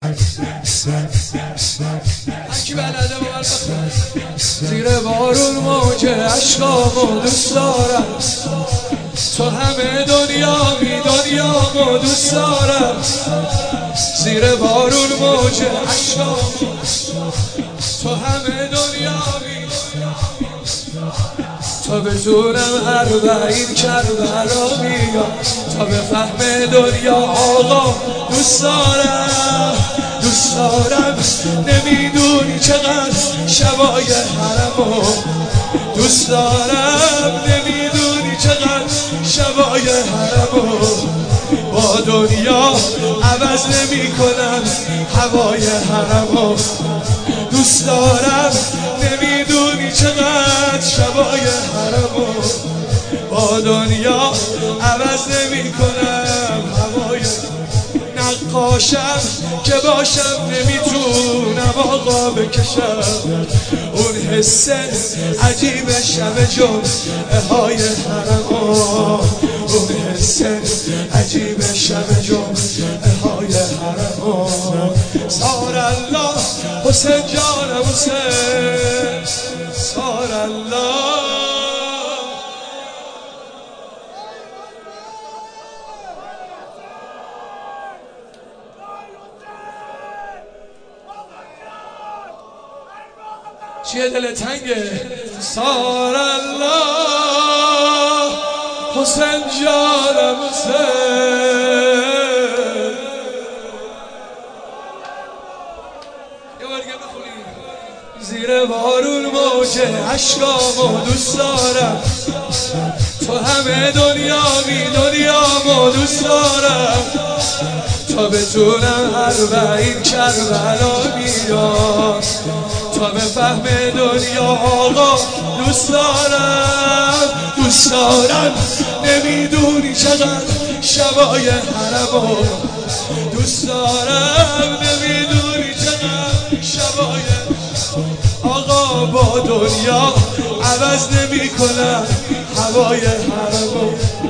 هرکی بلده با من بخون. زیر بارون موج عشقامو دوست دارم، تو همه دنیامو دوست دارم. زیر بارون موج عشقامو، تو همه دنیامی. تا بتونم اربعین کربلا بیام، تا به فهم دنیا آقا دوست دارم. نمیدونی چقدر شبای حرمو دوست دارم، نمیدونی چقدر شبای حرمو. با دنیا عوض نمی کنم هوای حرمو دوست دارم، نمیدونی چقدر شبای حرمو. با دنیا عوض نمی کنم هوای. نقاشم که باشم نمیتونم آقا بکشم اون حس عجیب شب جمعه های حرمو. اون حس عجیب شب جمعه های حرمو. سار الله حسین جانم حسین، سار الله. چیه دل تنگه؟ سار الله حسین جانم حسین. یه بار دیگه بخونیم. زیر بارون موج عشقامو دوست دارم، تو همه دنیامو دوست دارم. تا بتونم اربعین کربلا بیام، تا به فهم دنیا آقا دوست دارم. نمیدونی چقدر شبای حرمو دوست دارم، نمیدونی چقدر شبای آقا. با دنیا عوض نمی کنم هوای حرمو.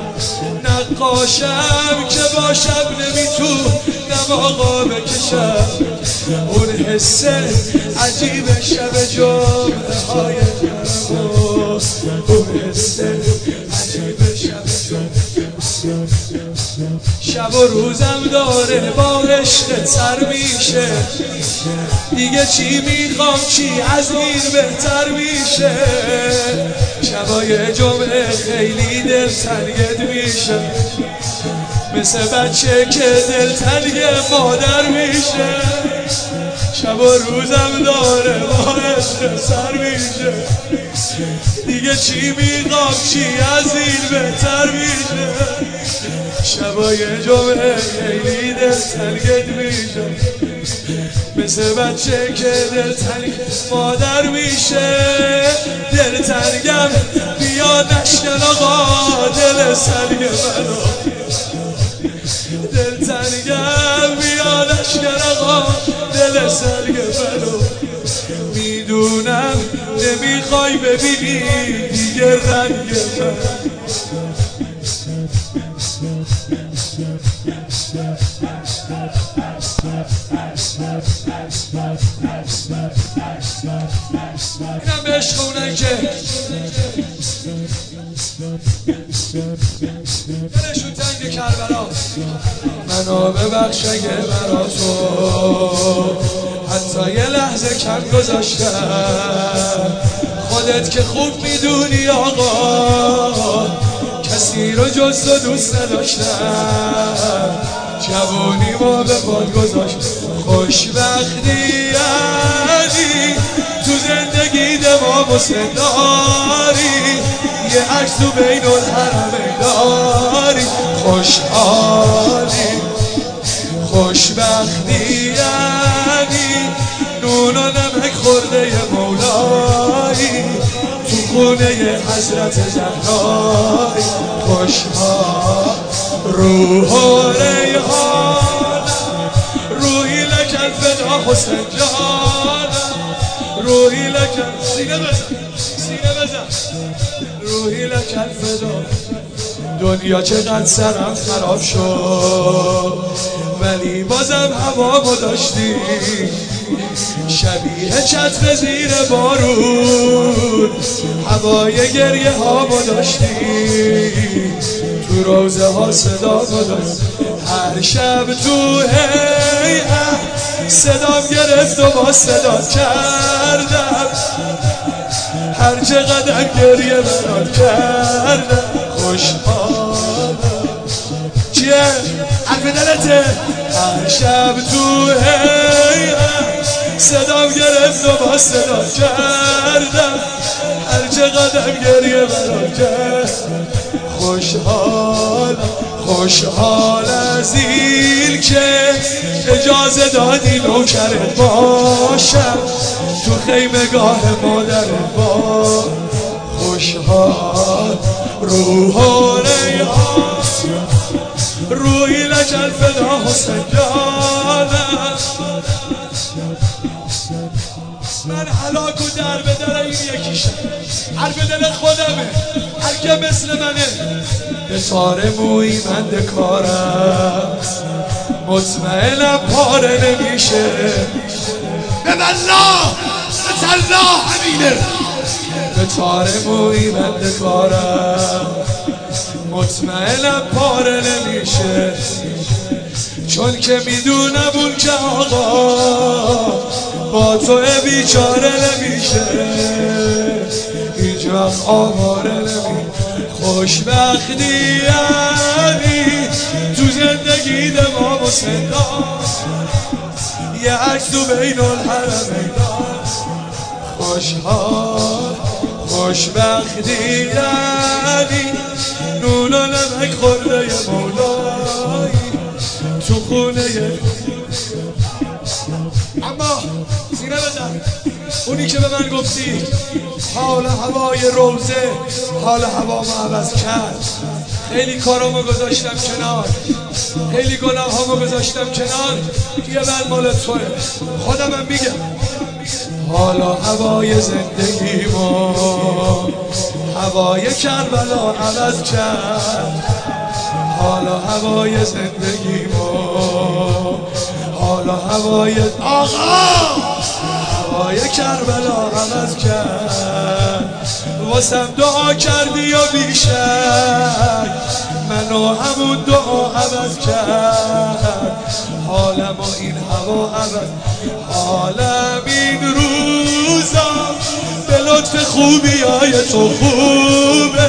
نقاشم که باشم نمیتونم آقا بکشم اون حس عجیب شب جمعه های حرمو. اون حس عجیب شب جمعه. شب و روزم داره با عشق سر میشه، دیگه چی میخوام چی از این بهتر میشه. شبای جمعه خیلی دلتنگت میشه، مثل بچه که دلتنگ مادر میشه. شب و روزم داره با عشق سر میشه، دیگه چی میخوام چی از این بهتر میشه. شبای جمعه خیلی دلتنگت میشه، مثل بچه که دلتنگ مادر میشه. دلتنگم بیا نشکن آقا دل سنگ منو. دلتنگم بیا نشکن آقا دل سنگ منو. میدونم نمیخوای ببینی دیگه رنگ من. اینم به عشق اونن که دلشون تنگ کربلا. منو ببخش اگه برا تو حتی یه لحظه کم گذاشتم. خودت که خوب میدونی آقا کسی رو جز تو دوست نداشتم. جوانی ما به باد گذاشت خوشبختی یعنی تو زندگی ما داری. یه عکس تو بین الحرمین داری. خوشحالی خوشبختی یعنی نون و نمک خورده مولایی تو خونه حضرت زهرایی. خوشحال روح و ریحانم، روحی لکن فدا حسین جانم. روحی لکن سینه بزن روحی لکن فدا دنیا چقدر سرم خراب شد ولی بازم هوامو داشتی، شبیه چتر زیر بارون هوای گریه هامو داشتی، تو روزه ها صدا داشتی، هر شب تو هیئت صدام گرفت و با صدا کردم، هر چقدر گریه برات کردم خوشحالم. چیه؟ حرف دلته؟ هر شب تو هیئت صدام گرفت و با صدا کردم، هر چقدر گریه برات کردم خوشحالم. خوشحال از این که اجازه دادی نوکرت باشم تو خیمگاه مادرت با خوشحال. روح و ریحان روحی لجل فدا حسین جانم، من هلاک و در به در این یکیشم، حرف دل خودمه، هر که مثل منه به تار موی من دکارم مطمئنم پاره نمیشه. به والله به تالله همینه، به تار موی من دکارم مطمئنم پاره نمیشه، چون که میدونم اون که آقا با تو بیچاره نمیشه، هیچ وقت آواره نمیشه. خوشبختی یعنی تو زندگی دمام و سندان یه عکس تو بین الحرمین، خوشحال. خوشبختی یعنی نون و نمک خورده مولایی تو خونه. اما سینه بزن اونی که به من گفتی حال هوای روزه حال هوامو عوض کرد، خیلی کارامو گذاشتم کنار، خیلی گناهامو گذاشتم کنار، یه بند مال توه. خودمم میگم حالا هوای زندگیمو هوای کربلا عوض کرد، حالا هوای زندگیمو حالا هوای هوای کربلا عوض کرد، واسم دعا کردی و بیشک منو همون دعا عوض کرد، حالم و این هوا عوض، حالم این روزا به لطف خوبی های تو خوبه،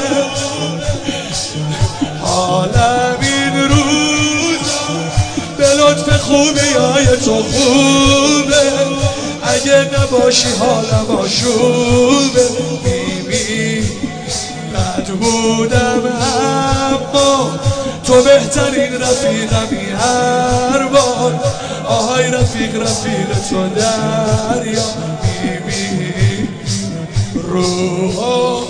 حالم این روزا به لطف خوبی های تو خوبه، اگه نباشی حالم آشوبه. میبی بد بودم اما تو بهترین رفیقمی هر بار، آهای رفیق رفیق تو دریا. میبی روح